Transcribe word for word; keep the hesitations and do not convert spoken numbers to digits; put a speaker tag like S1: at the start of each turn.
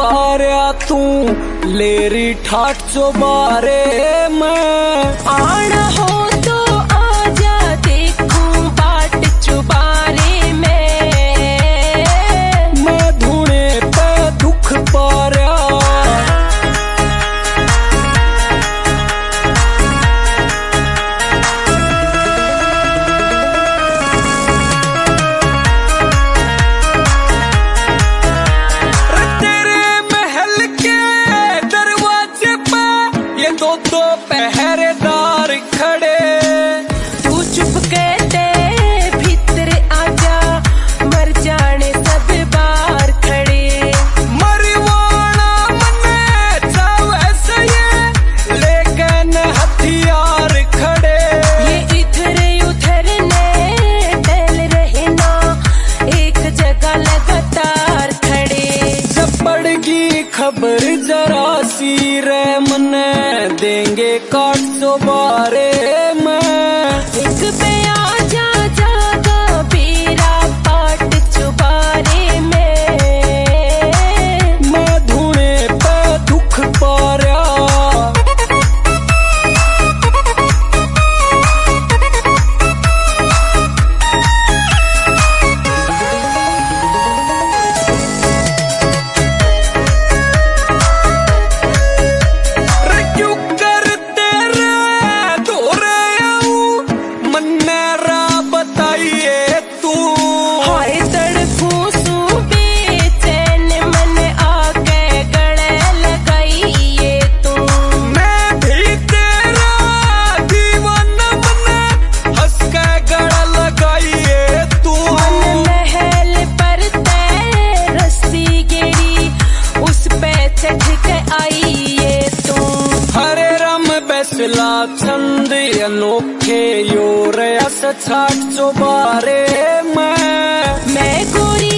S1: बारया तू लेरी ठाट चो बारे में
S2: आना हो तो आजा देखूं बाट चुबारे में
S1: मैं धुने पे दुख पारया दो दो पहरेदार खड़े
S2: तू चुप कहते भीतर आजा मर जाने सब बार खड़े
S1: मरवाना मने चावे से ये लेकिन हथियार खड़े
S2: ये इधर उधर ने टहल रहे ना एक जगह लगातार खड़े
S1: जब पड़गी खबर जरा सी रे मने देंगे काट सो बारे में
S2: एक पे आजा जागा बेरा पाट चुबारे में
S1: मैं धुने पे दुख पारया फैसला चंद अनोखे यो रया छाट चो बारे में
S2: मैं गोरी